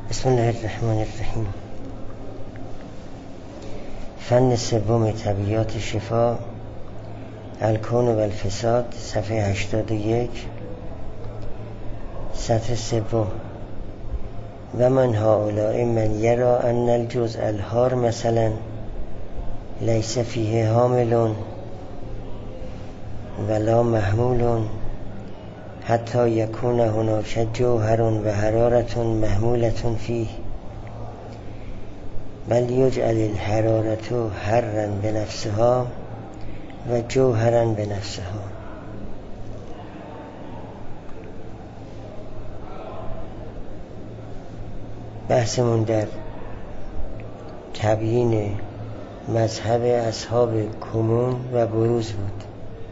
بسم الله الرحمن الرحیم. فن سوم طبیعیات شفا، الکون و الفساد، صفحه 81، سطر سوم. و من هؤلاء من یرا ان الجزء الحار مثلا لیس فیه حامل ولا محمول حتی یکون هناک جوهر و حرارت محمولت فیه بل یجعل الحرارت حرا بنفسها و جوهرا بنفسها. بحثمون در تبیین مذهب اصحاب کمون و بروز بود.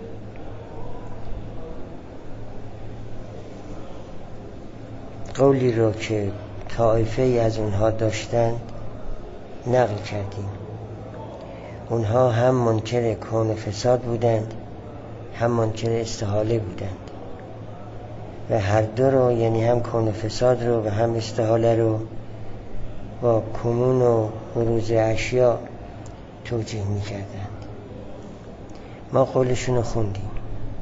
قولی رو که طائفه از اونها داشتند نقل کردیم. اونها هم منکر کون و فساد بودند، هم منکر استحاله بودند و هر دو رو، یعنی هم کون و فساد رو و هم استحاله رو، با کمون و بروز اشیا توجیه می کردند. ما قولشون رو خوندیم.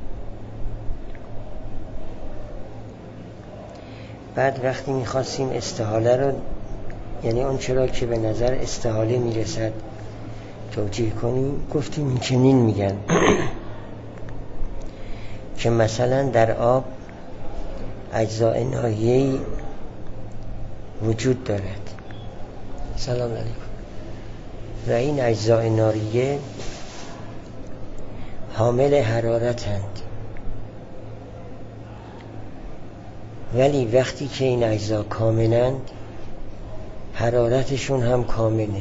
بعد وقتی می خواستیم استحاله رو، یعنی اون چرا که به نظر استحاله می رسد توجیه کنیم، گفتیم این چنین میگن که مثلا در آب اجزاء ناحیه‌ای وجود دارد. سلام علیکم. و این اجزاء ناحیه حامل حرارتند، ولی وقتی که این اجزا کاملند حرارتشون هم کامله.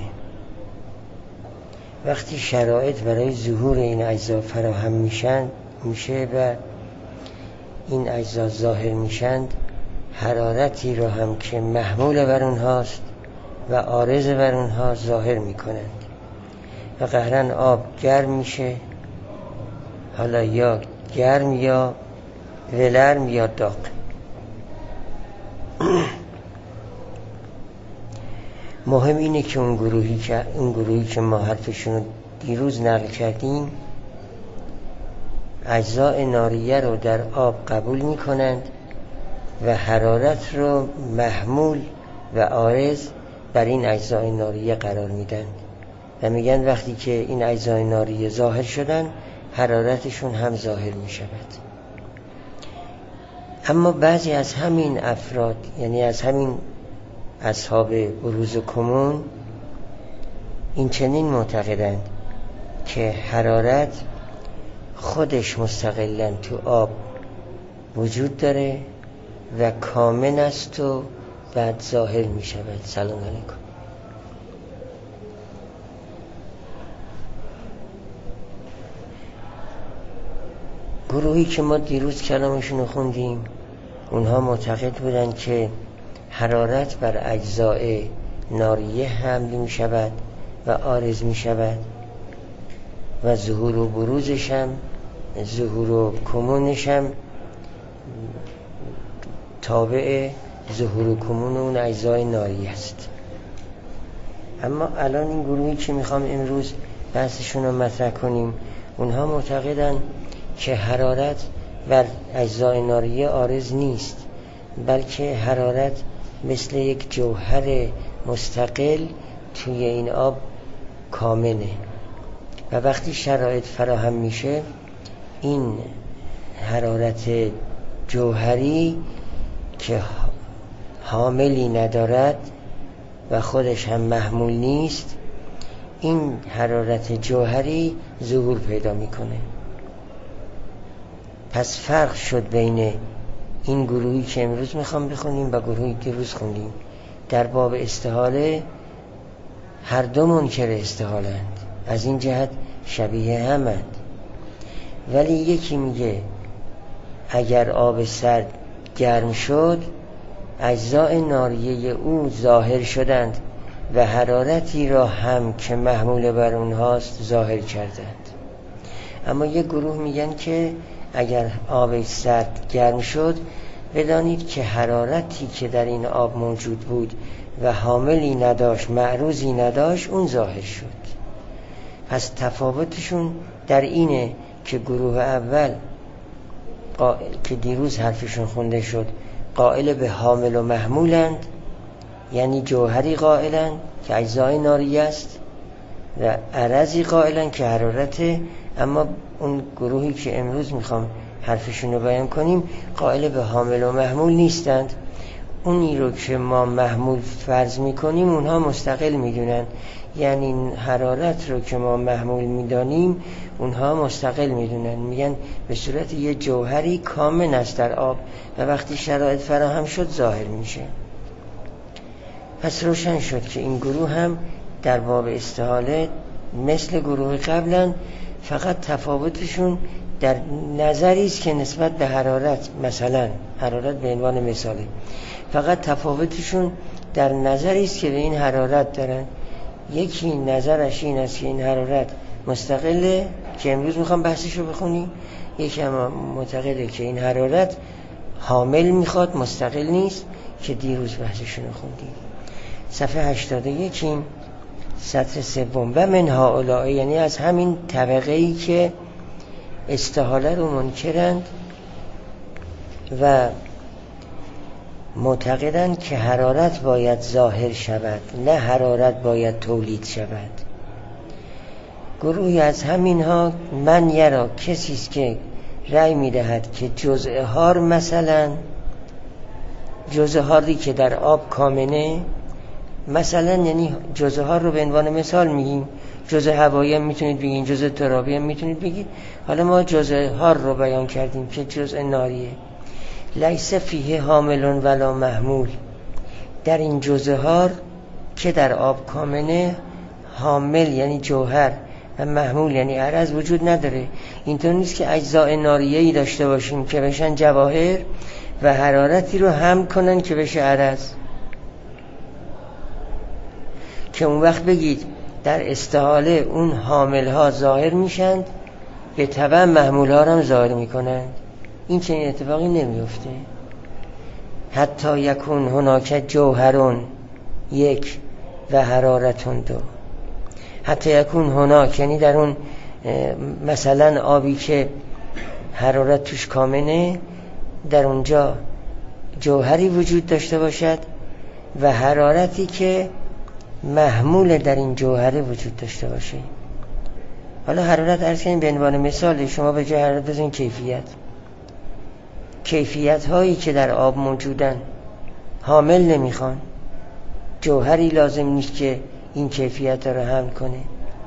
وقتی شرایط برای ظهور این اجزا فراهم میشه و این اجزا ظاهر میشند، حرارتی رو هم که محمول بر اونهاست و عارض بر اونها ظاهر میکنند و قهرن آب گرم میشه، حالا یا گرم یا ولرم یا داغ. مهم اینه که اون گروهی که ما حرفشون دیروز نقل کردیم اجزاء ناریه رو در آب قبول میکنند و حرارت رو محمول و عارض بر این اجزاء ناریه قرار میدن و میگن وقتی که این اجزاء ناریه ظاهر شدن حرارتشون هم ظاهر میشود. اما بعضی از همین افراد، یعنی از همین اصحاب بروز کمون، این چنین معتقدند که حرارت خودش مستقلاً تو آب وجود داره و کامن است و بعد ظاهر می شود. سلام علیکم. گروهی که ما دیروز کلامشون رو خوندیم، اونها معتقد بودند که حرارت بر اجزاء ناریه حمل می شود و عارض می شود و ظهور و بروزش هم، ظهور و کمونش هم تابع ظهور و کمون اون اجزای ناریه است. اما الان این گروهی که میخوام امروز بحثشون رو مطرح کنیم، اونها معتقدن که حرارت بر اجزای ناریه عارض نیست، بلکه حرارت مثل یک جوهر مستقل توی این آب کامنه و وقتی شرایط فراهم میشه این حرارت جوهری که حاملی ندارد و خودش هم محمول نیست، این حرارت جوهری ظهور پیدا میکنه. پس فرق شد بین این گروهی که امروز میخوام بخونیم و گروهی که روز خوندیم. در باب استحاله هر دو منکر استحاله‌اند، از این جهت شبیه همند، ولی یکی میگه اگر آب سرد گرم شد اجزاء ناریه او ظاهر شدند و حرارتی را هم که محمول بر اونهاست ظاهر کردند. اما یک گروه میگن که اگر آب سرد گرم شد بدانید که حرارتی که در این آب موجود بود و حاملی نداشت، معروضی نداشت، اون ظاهر شد. پس تفاوتشون در اینه که گروه اول که دیروز حرفشون خونده شد قائل به حامل و محمولند، یعنی جوهری قائلند که اجزای ناری است و عرضی قائلند که حرارته. اما اون گروهی که امروز میخوام حرفشون رو بیان کنیم قائل به حامل و محمول نیستند. اونی رو که ما محمول فرض میکنیم اونها مستقل میدونن، یعنی حرارت رو که ما محمول میدانیم اونها مستقل میدونن، میگن به صورت یه جوهری کامن است در آب و وقتی شرایط فراهم شد ظاهر میشه. پس روشن شد که این گروه هم در باب استحاله مثل گروه قبلن، فقط تفاوتشون در نظری است که نسبت به حرارت، مثلا حرارت به عنوان مثاله، فقط تفاوتشون در نظری است که به این حرارت دارن. یکی نظرش این است که این حرارت مستقله که امروز میخوام بحثش رو بخونیم، یکی هم معتقده که این حرارت حامل میخواد، مستقل نیست، که دیروز بحثشون رو خوندیم. صفحه 81 سطر سوم. و من هؤلاء، یعنی از همین طبقه‌ای که استحاله رو منکرند و معتقدند که حرارت باید ظاهر شود نه حرارت باید تولید شود. گروهی از همینها من یرا، کسی است که رأی میدهد که جزء هار، مثلا جزء هاری که در آب کامنه، مثلا یعنی جزء هار رو به عنوان مثال میگیم، جزء هوایی هم میتونید بگید، جزء ترابی هم میتونید بگید، حالا ما جزء هار رو بیان کردیم که جزء ناریه. لیس فیه حامل ولا محمول، در این جزء هار که در آب کامنه حامل یعنی جوهر و محمول یعنی عرض وجود نداره. اینطور نیست که اجزاء ناریه‌ای داشته باشیم که بشن جواهر و حرارتی رو حمل کنن که بشه عرض، که اون وقت بگید در استحاله اون حامل ها ظاهر میشن به تبع محمول ها هم ظاهر میکنن. این چنین اتفاقی نمیفته. حتی یکون هناک جوهرون یک و حرارتون دو. حتی یکون هناک یعنی در اون مثلا آبی که حرارت توش کامنه، در اونجا جوهری وجود داشته باشد و حرارتی که محمول در این جوهره وجود داشته باشه. حالا حرارت عرض کنیم به عنوان مثال، شما به جای حرارت بزنید کیفیت هایی که در آب موجودن حامل نمیخوان، جوهری لازم نیست که این کیفیت رو حمل کنه.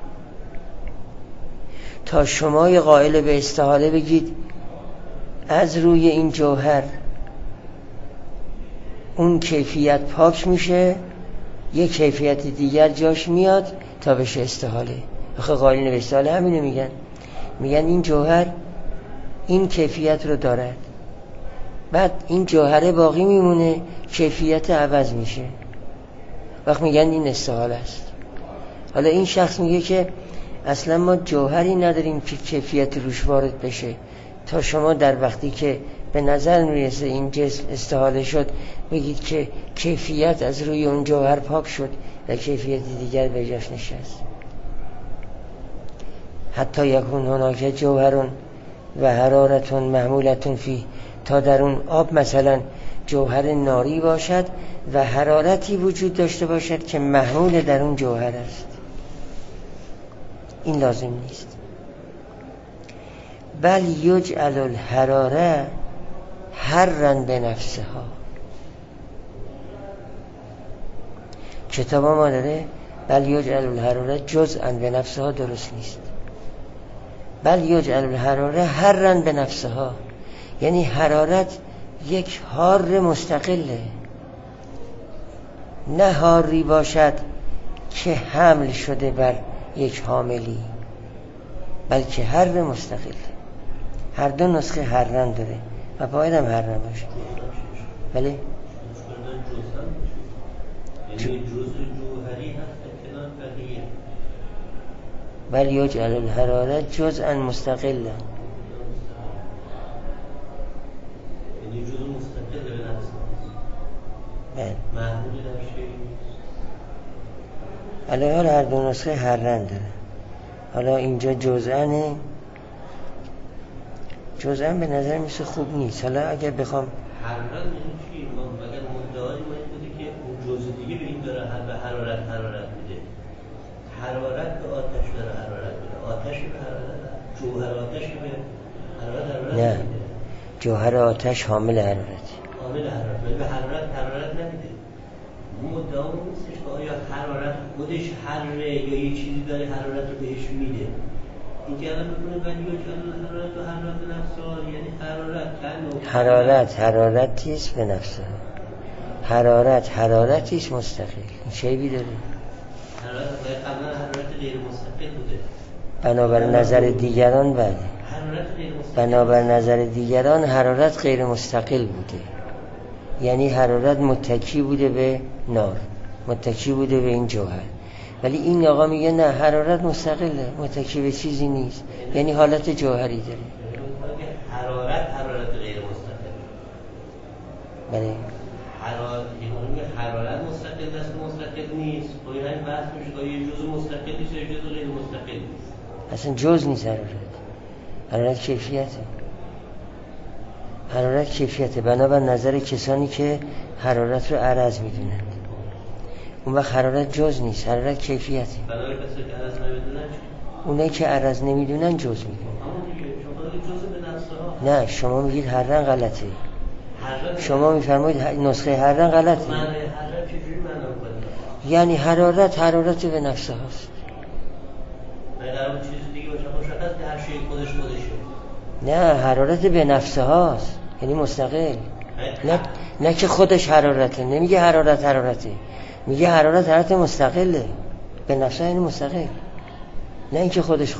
تا شما قائل به استحاله بگید از روی این جوهر اون کیفیت پاک میشه، یک کیفیت دیگر جاش میاد تا بشه استحاله. آخه قائلین به استحاله همینو میگن این جوهر این کیفیت رو دارد، بعد این جوهره باقی میمونه، کیفیت عوض میشه، وقت میگن این استحاله است. حالا این شخص میگه که اصلا ما جوهری نداریم که کیفیت روش وارد بشه، تا شما در وقتی که به نظر میرسه این جسم استحاله شد بگید که کیفیت از روی اون جوهر پاک شد و کیفیت دیگر به جاش نشست. حتی یکون هناک جوهرون و حرارتون محمولتون فی، تا در اون آب مثلا جوهر ناری باشد و حرارتی وجود داشته باشد که محمول در اون جوهر است. این لازم نیست. بل یجعل الحراره حرا به نفسها. کتاب ما داره بل یجعل الحراره جزءا به نفسها، درست نیست. بل یجعل الحراره حرا به نفسها، یعنی حرارت یک حار مستقله، نه حاری باشد که حمل شده بر یک حاملی، بلکه حر مستقل. هر دو نسخه حرن داره و باید هم حرن باشه. بله یعنی جزء جوهری هست کنار بقیه. بل یجعل الحراره جزءا مستقلا، یعنی جزء مستقل محمول در شیء نیست. علیه حال هر دو نسخه هر رند داره. حالا اینجا جزءن به نظر میسه خوب نیست. حالا اگر بخوام هر رند این چی؟ مگر مدعایی باید بوده که اون جزء دیگه به این داره به حرارت میده. حرارت به آتش داره حرارت میده. آتش به حرارت، جوهر آتش به حرارت نه میده. جوهر آتش حامل حرارت. حامل حرارت ولی به حرارت نمیده. مدعا نیستش که آیا حرارت خودش حره یا یه چیزی داره حرارت رو بهش میده. این که الان بکنه ولی یکن حرارت و حرارت نفسها، یعنی حرارتیست به نفسها. حرارتیست مستقل. این چه بی داره؟ حرارت قبلا حرارت غیر مستقل بوده. بنابر نظر دیگران بله. حرارت غیر مستقل. بنابر نظر دیگران حرارت غیر مستقل بوده. یعنی حرارت متکی بوده به نار، متکی بوده به این جوهر. ولی این آقا میگه نه، حرارت مستقله، متکی به چیزی نیست، یعنی حالت جوهری داره. حرارت غیر مستقل. بله. حرارت مستقل است، مستقل نیست. خب این همین بحث میشه که یه جزء مستقل نیست یا جزء غیر مستقل نیست. اصلا جزء نیست حرارت کیفیته. بنابر نظر کسانی که حرارت رو عرض میدونند. اون وقت حرارت جزء نیست، حرارت کیفیته. بنابر کسانی که عرض نمیدونن چی؟ اونایی که عرض نمیدونن جزء میدونن. همون دیگه شما جزء به نفسها. نه شما میگید هر رنگ غلطه. شما میفرمایید نسخه هر رنگ غلطه. معنی حرارت چجوری معنا کنید؟ یعنی حرارت به نفسه هاست. اگر اون چیز دیگه باشه مشخص که هر شی خودشه. نه حرارت به نفسه هاست، یعنی مستقل. نه که خودش حرارته. نمیگه حرارته، میگه حرارت مستقله. به نفسه یعنی مستقل، نه اینکه خودشه.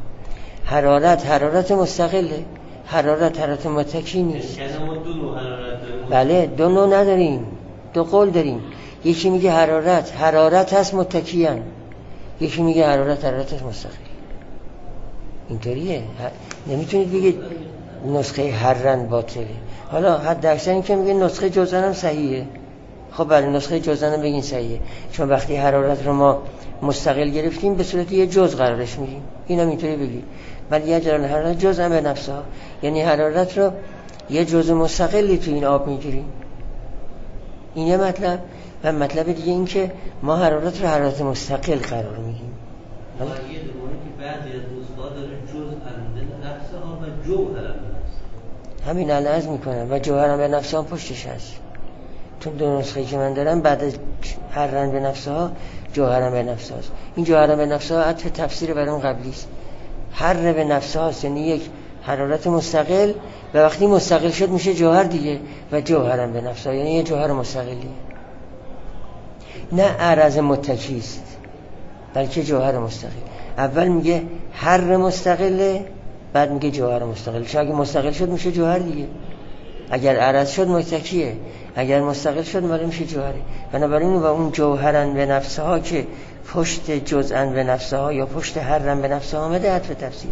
حرارت مستقله. حرارت متکی نیست. یعنی ما دو نوع حرارت داریم. بله دو نوع نداریم، دو قول داریم. یکی میگه حرارت هست متکیان، یکی میگه حرارت هست مستقل. اینطوریه. نمیتونید بگید نسخه هر رند باطله. حالا حد اکثر این که میگه نسخه جزء هم صحیحه. خب بله نسخه جزء هم بگین صحیحه، چون وقتی حرارت رو ما مستقل گرفتیم به صورت یه جزء قرارش میدیم. اینم اینطوری بگید. ولی یه جرال حرارت جزء هم به نفسها، یعنی حرارت رو یه جزء مستقلی تو این آب میگیریم. این یه مطلب. و مطلب دیگه این که ما حرارت رو حرارت مستقل قرار میدیم. یه دونه که بعضی از نسخه‌ها داره جزء به نفسها و جوهر به نفسها. همین الان میکنم و جوهر به نفسها پشتش هست. تو دو نسخه‌ای که من دارم بعد از هر رنگ به نفسها جوهر به نفسها هست. این جوهر به نفسها عطف تفسیر بر اون قبلی است. هر به نفسها هست، یعنی یک حرارت مستقل و وقتی مستقل شد میشه جوهر دیگه و جوهر به نفسها، یعنی یه جوهر مستقلی. نه عرض متکی است بلکه جوهر مستقل. اول میگه هر مستقله، بعد میگه جوهر مستقل. چون اگه مستقل شد میشه جوهر دیگه. اگر عرض شد متکیه، اگر مستقل شد معلوم میشه جوهری. بنابراین و اون جوهرن به نفسها که پشت جزءن به نفسها یا پشت هرن به نفسها آمده عطف تفسیره.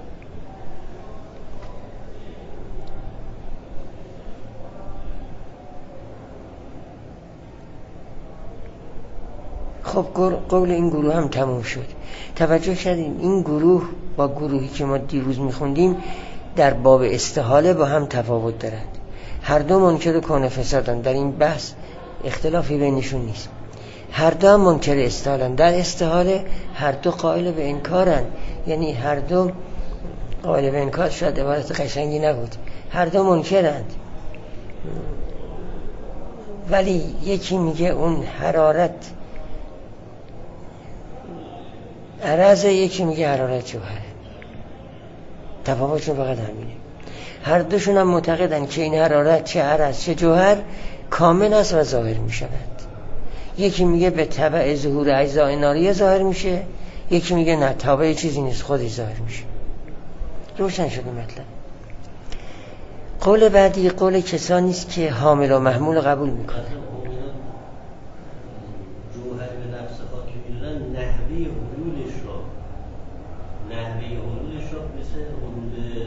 خب قول این گروه هم تموم شد. توجه کردین این گروه با گروهی که ما دیروز میخوندیم در باب استحاله با هم تفاوت دارند. هر دو منکر کون فسادن. در این بحث اختلافی بینشون نیست. هر دو هم منکر استحالن. در استحاله هر دو قائل به انکارن. یعنی هر دو قائل به انکار شاید عبارت قشنگی نبود. هر دو منکرند. ولی یکی میگه اون حرارت عرضه، یکی میگه حرارت جوهره. تفاوتشون فقط همینه. هر دوشون هم معتقدن که این حرارت چه عرض چه جوهر کامل است و ظاهر میشود. یکی میگه به تبع ظهور اجزای ناریه ظاهر میشه، یکی میگه نه تابع چیزی نیست خودش ظاهر میشه. روشن شده مطلب. قول بعدی قول کسانی است که حامل و محمول قبول میکنه. جوهر به نفسها که میدونن نحوه حلولش رو مثل حلول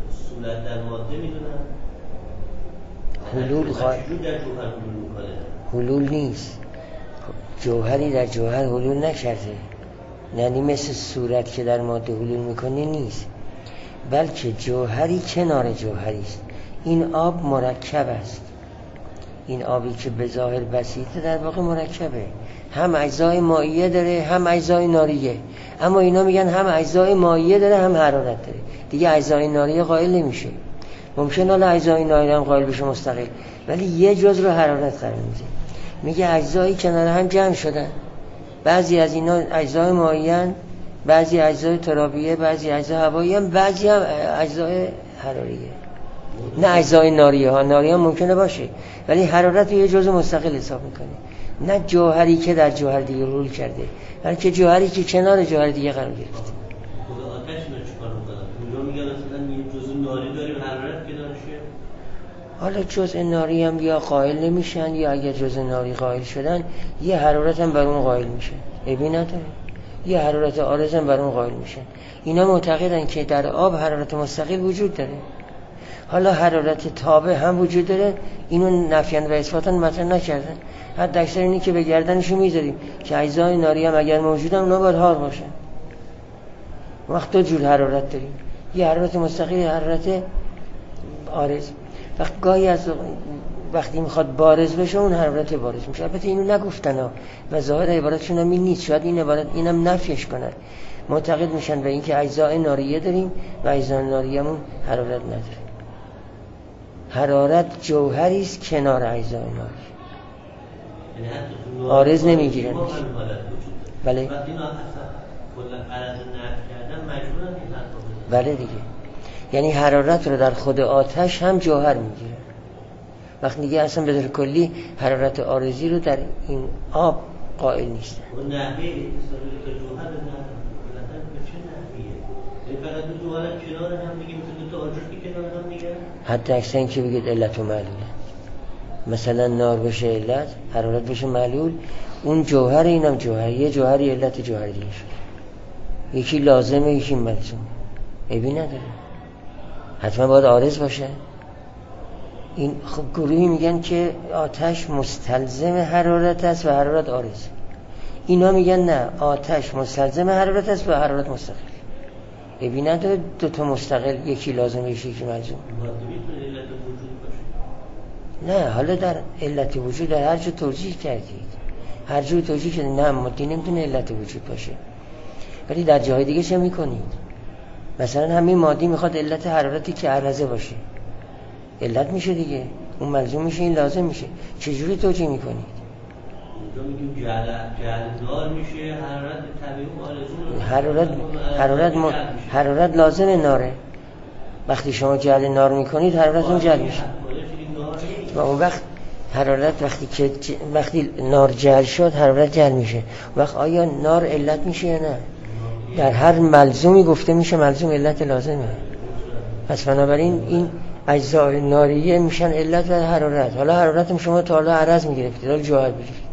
صورت در ماده میدونن. حلول چجور در جوهر حلول میکنه؟ حلول نیست. جوهری در جوهر حلول نکرده، یعنی مثل صورت که در ماده حلول میکنه نیست، بلکه جوهری کنار جوهری است. این آب مرکب است. این آبی که به ظاهر بسیطه در واقع مرکبه، هم اجزای مائیه داره هم اجزای ناریه. اما اینا میگن هم اجزای مائیه داره هم حرارت داره، دیگه اجزای ناریه قائل نمیشه. ممکن حالا اجزای ناریه هم قائل بشه مستقل، ولی یه جز رو حرارت قرار میده. میگه اجزایی کنار هم جمع شدن، بعضی از اینا اجزای مائیه ان، بعضی اجزای ترابیه، بعضی اجزای هوایی ان، بعضی هم اجزای حراریه. نه اجزای ناریه ها، ناریه هم ممکنه باشه، ولی حرارت رو یه جزء مستقل حساب میکنه. نه جوهری که در جوهر دیگه رول کرده، بلکه جوهری که کنار جوهر دیگه قرار گرفته. خود آتش چیکار میکنه؟ اونجا میگن مثلا یه جزء ناری داریم حرارت کنارشه. حالا جزء ناری هم یا قائل نمیشن، یا اگر جزء ناری قائل شدن یه حرارت هم بر اون قائل میشه. عیبی نداره. یه حرارت عارض هم بر اون قائل میشن. اینا معتقدن که در آب حرارت مستقل وجود داره. حالا حرارت تابع هم وجود داره، اینو نفیان و اثباتن مطرح نکردن. حتی اکثر اینی که به گردنشو میذاریم که اجزای ناری هم اگر موجودن اونا باید حار باشن. وقت دو جور حرارت داریم، یه حرارت مستقل، یه حرارت عارض. گاهی از وقتی میخواد بارز بشه اون حرارت بارز میشه. البته اینو نگفتن ها و ظاهر عبارتشون هم این نیست، شاید این عبارت اینم نفیش کنن. معتقد میشن به اینکه اجزای ناریه داریم و اجزای ناریه‌مون حرارت نداره. حرارت جوهری است کنار اجزای ناری، عارض نمیگیرن. بله. بله دیگه، یعنی حرارت رو در خود آتش هم جوهر میگیره. وقتی دیگه اصلا به طور کلی حرارت عارضی رو در این آب قائل نیستن. اون نحوه اتصالی که جوهر نداره به چه نحویه؟ فقط دو جوهر کنار هم دیگه مثل دو تا آجر که کنار هم دیگه؟ حتی اکثر این که بگید علت و معلوله، مثلا نار بشه علت، حرارت بشه معلول، اون جوهر اینم جوهر، یه جوهری علت جوهری دیگه شد، یکی لازمه یکی ملزوم. عیبی نداره، حتما باید عارض باشه. این خب گروهی میگن که آتش مستلزم حرارت است و حرارت عارض. اینا میگن نه، آتش مستلزم حرارت است و حرارت مستقل. عیبی نداره دو تا مستقل، یکی لازم یکی ملزوم. نه، حالا در علت وجود در هر جا توجیه کردید، هر جور توجیه کردید، نه مدی نمیتونه علت وجود باشه، ولی در جاهای دیگه چه میکنید؟ مثلا همین مادی میخواد علت حرارتی که عرضه باشه، علت میشه دیگه، اون ملزوم میشه، این لازم میشه. چجوری توجیه میکنید؟ اونجا میگیم جعل نار میشه، حرارت طبیعی مالزوم، حرارت لازم ناره. وقتی شما جعل نار میکنید حرارت اون جعل میشه و اون وقت حرارت وقتی نار جعل شد حرارت جعل میشه. وقت آیا نار علت میشه یا نه؟ در هر ملزومی گفته میشه ملزوم علت لازمه. پس بنابراین این اجزای ناریه میشن علت و حرارت. حالا حرارت شما تا حالا عرض میگرفتید، حالا جوهر بگیرید،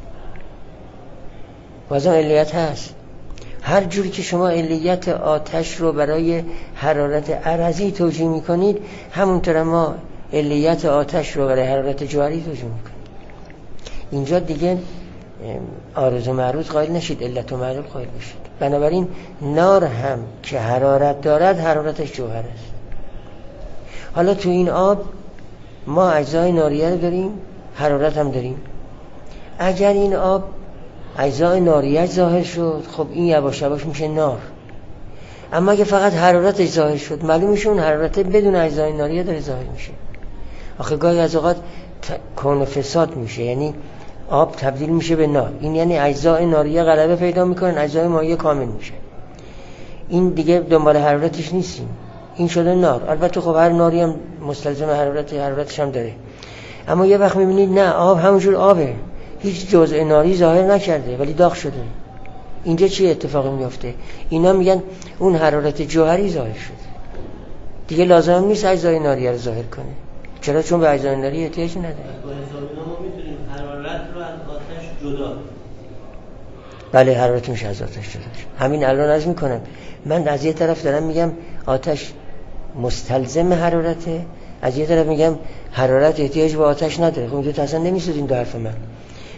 بازم علیت هست. هر جوری که شما علیت آتش رو برای حرارت عرضی توجیه میکنید، همونطور ما علیت آتش رو برای حرارت جوهری توجیه میکنید. اینجا دیگه عارض و معروض قائل نشید، علت و معلول قائل بشید. بنابراین نار هم که حرارت دارد حرارتش جوهر است. حالا تو این آب ما اجزای ناریه رو داریم، حرارت هم داریم. اگر این آب اجزای ناریه ظاهر شد، خب این یواش یواش میشه نار. اما اگه فقط حرارتش ظاهر شد، معلوم میشه اون حرارت بدون اجزای ناریه داره ظاهر میشه. آخه گاهی از اوقات کون فساد میشه، یعنی آب تبدیل میشه به نار. این یعنی اجزای ناریه غلبه پیدا میکنن، اجزای مائیه کامل میشه. این دیگه دنبال حرارتش نیستیم، این شده نار. البته خب هر ناری هم مستلزم حرارتش هم داره. اما یه وقت میبینید نه، آب همونجور آبه، هیچ جزء ناری ظاهر نکرده ولی داغ شده. اینجا چی اتفاقی میفته؟ اینا میگن اون حرارت جوهری ظاهر شده، دیگه لازم نیست اجزای ناریه رو ظاهر کنه. چرا؟ چون به اجزای ناریه احتیاج نداره. با حساب اینا ما میتونیم حرارت رو از آتش جدا. بله، حرارت میشه از آتش جدا. همین الان عرض میکنم، من از یه طرف دارم میگم آتش مستلزم حرارته، از یه طرف میگم حرارت احتیاج به آتش نداره. خب دو تا اصلا نمیسازین دو حرف من.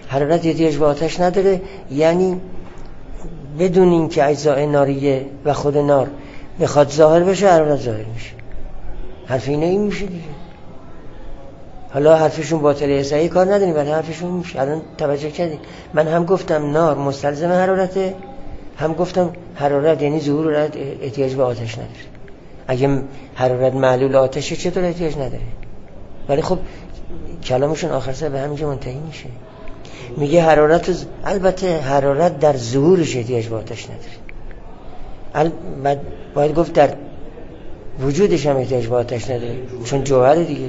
حرارت احتیاج به آتش نداره، یعنی بدون اینکه اجزای ناریه و خود نار بخواد ظاهر بشه حرارت ظاهر میشه. حرف اینه این میشه دیگه. حالا حرفشون باطله، صحیح کار نداریم، ولی حرفشون میشه. الان توجه کردید من هم گفتم نار مستلزم حرارته، هم گفتم حرارت یعنی ظهور احتیاج به آتش نداره. اگه حرارت معلول آتشه چطور احتیاج نداره؟ ولی خب کلامشون آخر سر به همینجا منتهی میشه. میگه حرارت البته حرارت در ظهورش احتیاج به آتش نداره، باید گفت در وجودش هم احتیاج به آتش نداره، چون جوهر دیگه.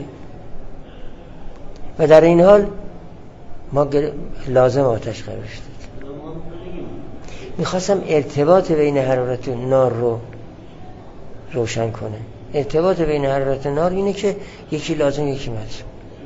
و در این حال ما لازم آتش قرار شد. میخواستم ارتباط بین حرارت و نار رو روشن کنه. ارتباط بین حرارت و نار اینه که یکی لازم یکی ملزوم.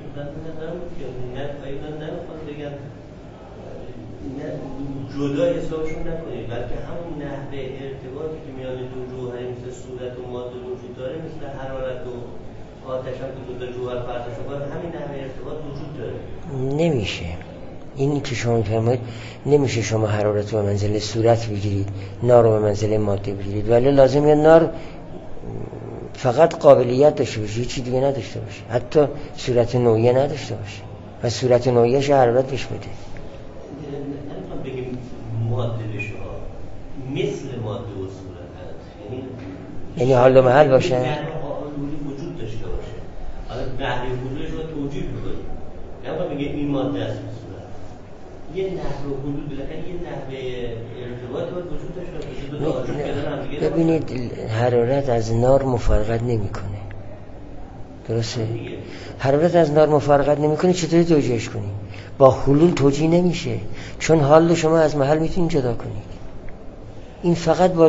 جدا حسابشون نکنید، بلکه همون نحوه ارتباطی که میان دو جوهری مثل صورت و ماده وجود داره، مثل حرارت و آتش هم که دو تا جوهر فرقش کنه، همین نحوه ارتباط وجود داره. نمیشه اینی که شما میفرمایید، نمیشه شما حرارت رو به منزله صورت بگیرید، نار رو به منزله ماده بگیرید، ولی لازمه نار فقط قابلیت داشته باشه، هیچی دیگه نداشته باشه، حتی صورت نوعیه نداشته باشه و صورت نوعیه‌اش حرارت بهش بده. نمیخوام بگیم ماده بشه مثل ماده و صورت هست، یعنی حال و محل باشه، حالولی وجود داشته باشه. حالا نحوه حلولش رو توجیه بکنیم، نمیخوام بگیم این ماده است صورت، یه نحوه حلول بالاخره یه نحوه ارتباط باید وجود داشته باشه. ببینید حرارت از نار مفارقت نمیکنه، درسته؟ حرارت از نار مفارقت نمیکنه، چطوری توجیهش کنیم؟ با حلول توجیه نمیشه، چون حال شما از محل میتونید جدا کنید. این فقط با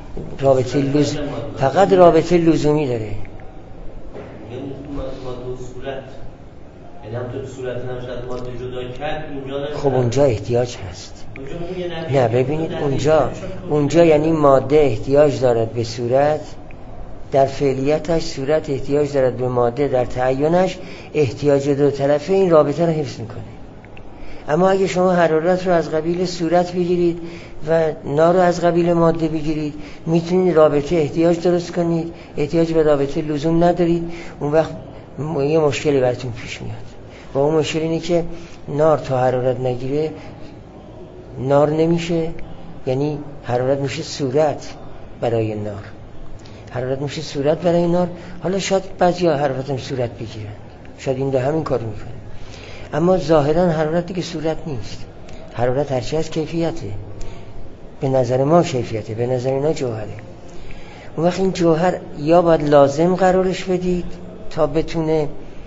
رابطه لزومی داره. یعنی ماده و صورت، یعنی هم تو صورت نمیشه ماده جدا کرد، خب اونجا احتیاج هست. نه ببینید اونجا یعنی ماده احتیاج دارد به صورت در فعلیتش، صورت احتیاج دارد به ماده در تعینش، احتیاج دو طرفه این رابطه رو حفظ میکنه. اما اگه شما حرارت رو از قبیل صورت بگیرید و نار رو از قبیل ماده بگیرید، میتونید رابطه احتیاج درست کنید، احتیاج به رابطه لزوم ندارید، اون وقت یه مشکلی براتون پیش میاد. و اون مشکل اینه که نار تا حرارت نگیره نار نمیشه، یعنی حرارت میشه صورت برای نار، حرارت میشه صورت برای نار. حالا شاید بعضیا حرارت هم صورت بگیرن، شاید این ده همین کار میکنه، اما ظاهرا حرارت دیگه صورت نیست. حرارت هرچی از کیفیته، به نظر ما کیفیته، به نظر اینا جوهره. اون وقت این جوهر یا باید لازم قرارش بدید تا بتونه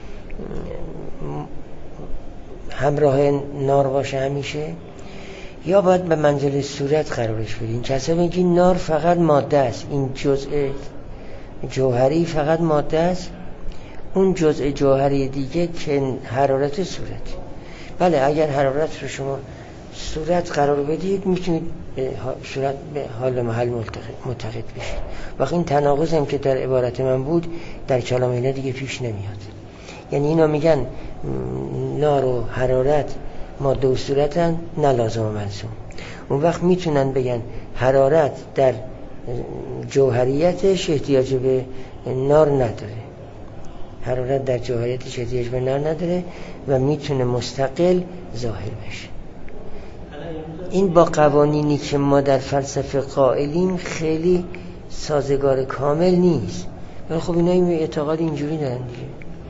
همراه نار باشه همیشه، یا باید به منزله صورت قرارش بدید. کسا بگید نار فقط ماده است، این جزء جوهری فقط ماده است، اون جزء جوهری دیگه که حرارت صورت. بله اگر حرارت رو شما صورت قرار بدید میتونید صورت به حال محل معتقد بشید. وقتی این تناقض هم که در عبارت من بود در کلام اینا دیگه پیش نمیاد. یعنی اینا میگن نار و حرارت ماده و صورتن، نه لازم و ملزوم. اون وقت میتونن بگن حرارت در جوهریتش احتیاج به نار نداره، حرارت در جوهریتش احتیاج به نار نداره و میتونه مستقل ظاهر بشه. این با قوانینی که ما در فلسفه قائلیم خیلی سازگار کامل نیست، ولی خب اینا این اعتقاد اینجوری دارن دیگه.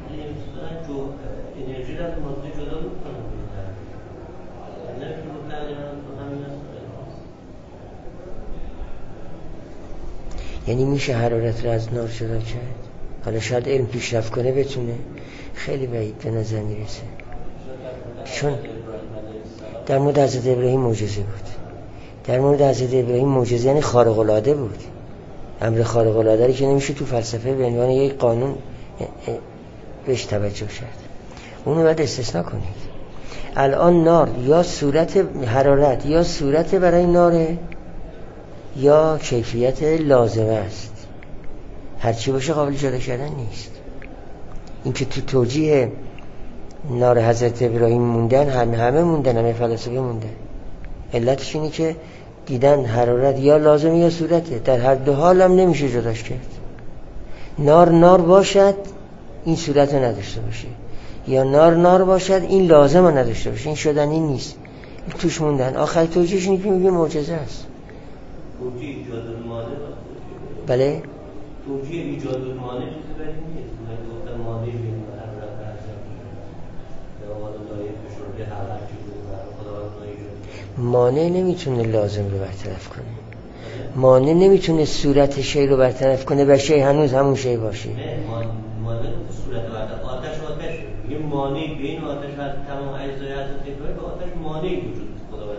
یعنی میشه حرارت رو از نار جدا کرد؟ حالا شاید علم پیشرفت کنه بتونه، خیلی بعید به نظر میرسه، چون در مورد حضرت ابراهیم معجزه بود. در مورد حضرت ابراهیم معجزه یعنی خارق العاده بود، امر خارق العاده رو که نمیشه تو فلسفه به عنوان یک قانون بهش توجه کرد، اونو باید استثناء کنید. الان نار یا صورت حرارت یا صورت برای ناره یا کیفیت لازمه است، هرچی باشه قابل جدا کردن نیست. این که تو توجیه نار حضرت ابراهیم موندن، همه موندن، همه فلاسفه موندن. علتش اینه که دیدن حرارت یا لازم یا صورته، در هر دو حال هم نمیشه جداش کرد. نار باشد این صورت رو نداشته باشه، یا نار باشد این لازم رو نداشته باشه، این شدنی نیست، این توش موندن. آخر توجیهش اینه که میگه معجزه است. توجیه ایجاد المانع بله؟ توجیه ایجاد المانع چیزی برای نیست. من گفتم مانع بین حرارت برسن یا والا دایه بشورده حرارت چی بود خداوند ایجاد. مانع نمیتونه لازم رو برطرف کنه، مانع نمیتونه صورت شی رو برطرف کنه و شی هنوز همون شی باشه. نه مانع صورت برطرف. آتش میگه مانع بین آتش و تمام اجزای حضرت ابراهیم به آتش مانعی وجود خداوند.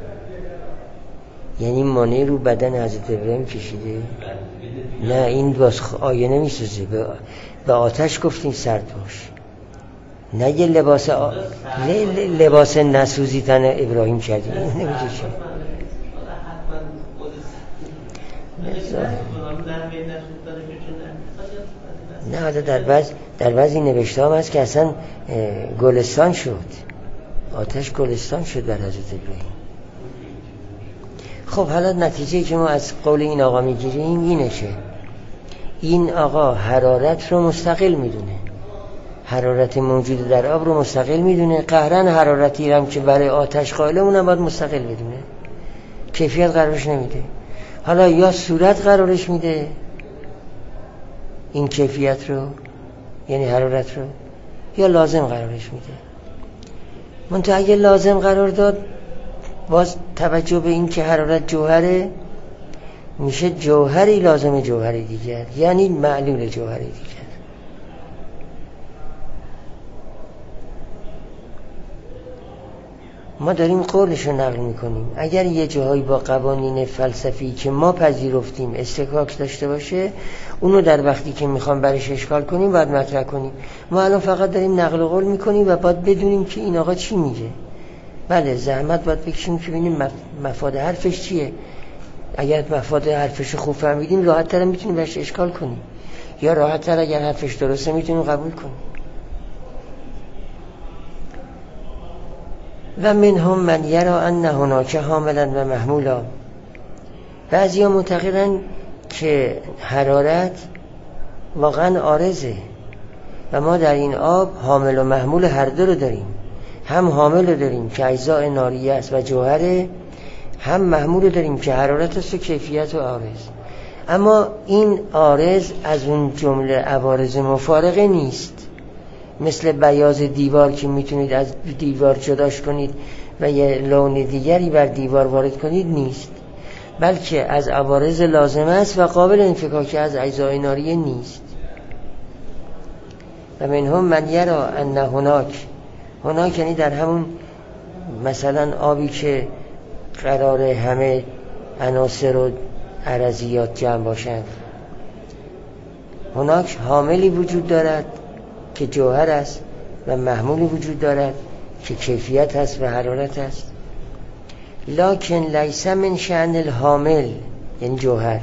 یعنی مانع رو بدن حضرت ابراهیم کشیده؟ نه این باز آیه نمیسازه. به آتش گفتیم سرد باش، نه یه لباس نسوزی تن ابراهیم کردی. نمیشه چه نه حالا در بعضی نوشته هم هست که اصلا گلستان شد، آتش گلستان شد در حضرت ابراهیم. خب حالا نتیجه که ما از قول این آقا میگیریم اینه که این آقا حرارت رو مستقل میدونه، حرارت موجود در آب رو مستقل میدونه، قهرن حرارتی هم که برای آتش قائله اونم باید مستقل بدونه، کیفیت قرارش نمیده. حالا یا صورت قرارش میده این کیفیت رو، یعنی حرارت رو، یا لازم قرارش میده. منتها اگه لازم قرار داد باز توجه به این که حرارت جوهره، میشه جوهری لازم جوهری دیگر، یعنی معلول جوهری دیگر. ما داریم قولش رو نقل میکنیم. اگر یه جاهایی با قوانین فلسفی که ما پذیرفتیم استکاک داشته باشه، اونو در وقتی که میخوام برش اشکال کنیم باید مطرح کنیم. ما الان فقط داریم نقل قول میکنیم و باید بدونیم که این آقا چی میگه. بله زحمت باید بکشیم که ببینیم مفاد حرفش چیه. اگر مفاد حرفش خوب فهمیدیم راحت تر میتونیم برش اشکال کنیم، یا راحت تر اگر حرفش درسته میتونیم قبول کنیم. و منهم من یرا ان هناک حاملا و محمولا. بعضیا معتقدن که حرارت واقعا عارضه و ما در این آب حامل و محمول هر دو رو داریم. هم حامل رو داریم که اجزاء ناریه است و جوهره، هم محمول رو داریم که حرارت است و کیفیت و عارض. اما این عارض از اون جمله عوارض مفارقه نیست، مثل بیاض دیوار که میتونید از دیوار جداش کنید و یه لون دیگری بر دیوار وارد کنید نیست، بلکه از عوارض لازم است و قابل انفکاک از اجزای ناریه نیست. و منهم من یرا ان هناک یعنی در همون مثلا آبی که قراره همه عناصر و عرضیات جمع باشند، هناک حاملی وجود دارد که جوهر است و محمولی وجود دارد که کیفیت است و حرارت است. لکن لیس من شأن الحامل یعنی جوهر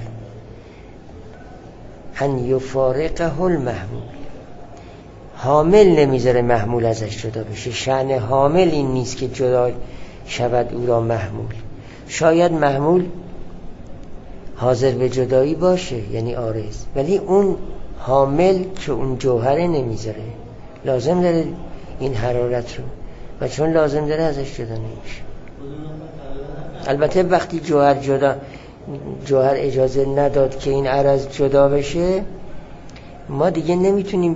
ان یفارقه المحمول. حامل نمیذاره محمول ازش جدا بشه. شأن حامل این نیست که جدا شود او را محمول. شاید محمول حاضر به جدایی باشه یعنی عارض، ولی اون حامل که اون جوهره نمیذاره، لازم داره این حرارت رو و چون لازم داره ازش جدا نمیشه. البته وقتی جوهر اجازه نداد که این عرض جدا بشه، ما دیگه نمیتونیم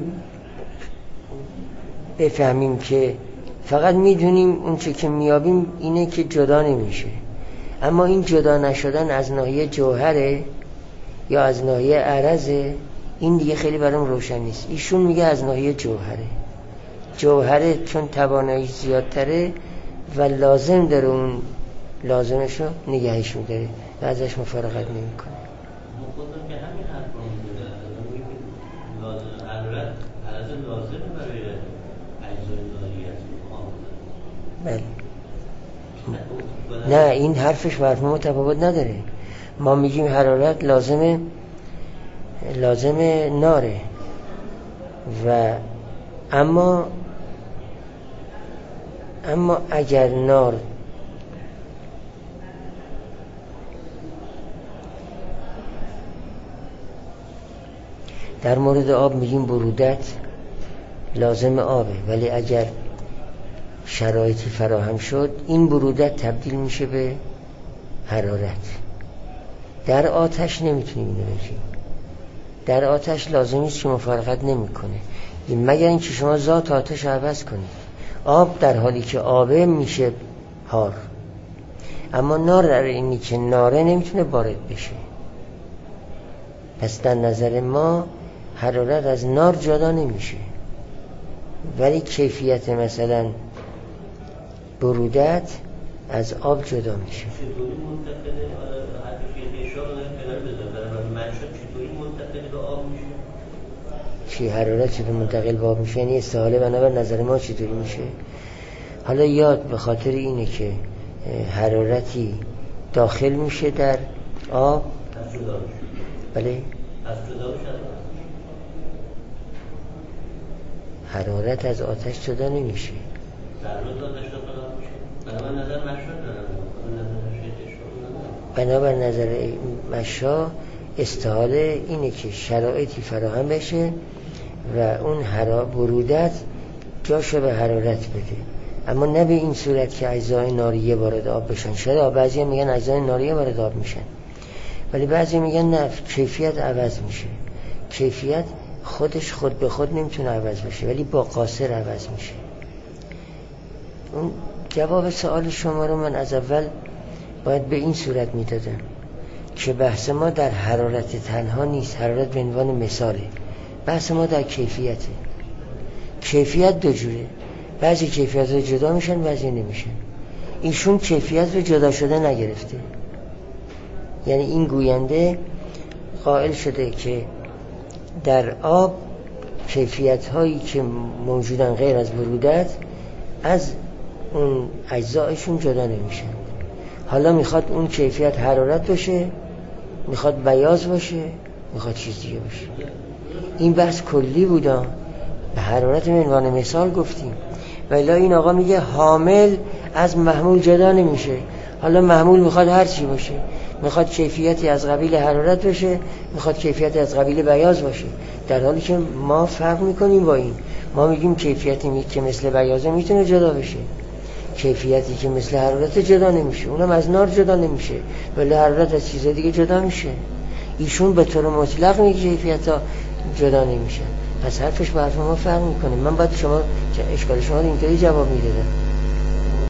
بفهمیم که، فقط میدونیم اون چه که میابیم اینه که جدا نمیشه. اما این جدا نشدن از ناحیه جوهره یا از ناحیه عرضه، این دیگه خیلی برام روشن نیست. ایشون میگه از ناحیه جوهره چون توانایی زیادتره و لازم داره اون لازمشو نگهش میداره و ازش مفارقت نمیکنه. مقدم که همین حرف رو میده، حرارت عرض لازم برای اجزای ناریه است. بله نه این حرفش مفهوم متفاوت نداره. ما میگیم حرارت لازم ناره و اما اما اگر نار در مورد آب میگیم برودت لازم آبه، ولی اگر شرایطی فراهم شد این برودت تبدیل میشه به حرارت. در آتش نمیتونیم اینو بگیم. در آتش لازم نیست که مفارقت نمیکنه مگر اینکه شما ذات آتش عوض کنید. آب در حالی که آبه میشه هار، اما نار در اینی که ناره نمیتونه بارد بشه. پس در نظر ما حرارت از نار جدا نمیشه، ولی کیفیت مثلا برودت از آب جدا میشه. چطوری منتقل حرکت اشاره کنار بذارم منشأ چطوری منتقل به آب میشه؟ چی حرارت چطور منتقل به آب میشه؟ یعنی استحاله بنابر نظر ما چطوری میشه؟ حالا یاد به خاطر اینه که حرارتی داخل میشه در آب از جدا میشه. بله از جدا میشه. حرارت از آتش جدا نمیشه. بنابر نظر مشا استحاله اینه که شرایطی فراهم بشه و اون برودت جاشو به حرارت بده، اما نه به این صورت که اجزای ناریه وارد آب بشن. شاید بعضی میگن اجزای ناریه وارد آب میشن، ولی بعضی میگن نه، کیفیت عوض میشه. کیفیت خودش خود به خود نمیتونه عوض بشه، ولی با قاصر عوض میشه. اون جواب سوال شما رو من از اول باید به این صورت میدادم که بحث ما در حرارت تنها نیست، حرارت به عنوان مثاله. بحث ما در کیفیته. کیفیت دو جوره، بعضی کیفیت رو جدا میشن، بعضی نمیشن. ایشون کیفیت رو جدا شده نگرفته، یعنی این گوینده قائل شده که در آب کیفیت هایی که موجودن غیر از برودت از اون اجزایشون جدا نمیشن. حالا میخواد اون کیفیت حرارت باشه، میخواد بیاض باشه، میخواد چیز دیگه باشه. این بحث کلی بودا، به حرارت به عنوان مثال گفتیم. ولی این آقا میگه حامل از محمول جدا نمیشه. حالا محمول میخواد هر چی باشه، میخواد کیفیتی از قبیل حرارت باشه، میخواد کیفیتی از قبیل بیاض باشه، در حالی که ما فرق میکنیم با این. ما میگیم کیفیتی که مثل بیاضه میتونه جدا بشه، کیفیتی که مثل حرارت جدا نمیشه، اونم از نار جدا نمیشه، ولی حرارت از چیز دیگه جدا میشه. ایشون به طور مطلق میگه کیفیت‌ها جدا نمیشه. پس حرفش با حرف ما فرق میکنه. من باید شما اشکال شما رو اینطوری جواب میدادم.